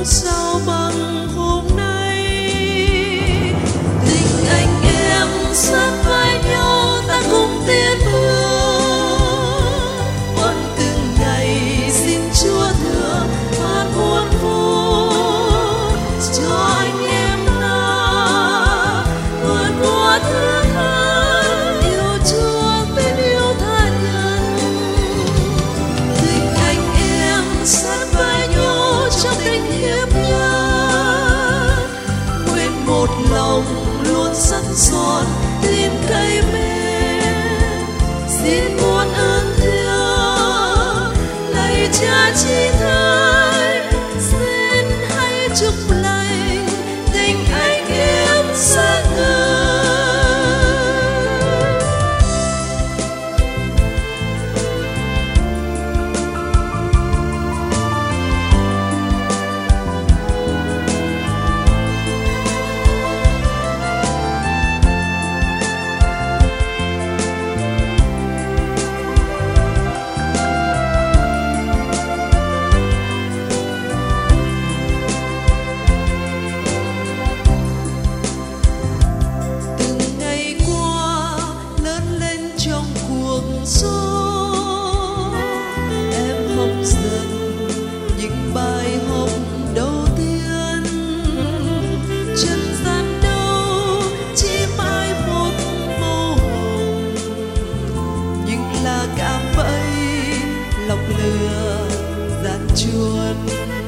sao bằng hôm nay. Tình anh em sát vai nhau ta cùng tiến bước, vẫn từng ngày xin Chúa thương ban muôn phúc cho anh em ta vượt qua thử thách, yêu Chúa bên yêu tha nhân. Tình anh em sát vai nhau trong tình hiệp nhất, nguyện một lòng luôn sẵn son tin cậy mến. Xin muôn ơn thiêng lạy Cha chi thầy, xin hãy chúc lành tình anh em sáng ngời. Em học dần những bài học đầu tiên, trần gian đâu chỉ mãi một màu hồng, nhưng là cạm bẫy lọc lừa gian chuột.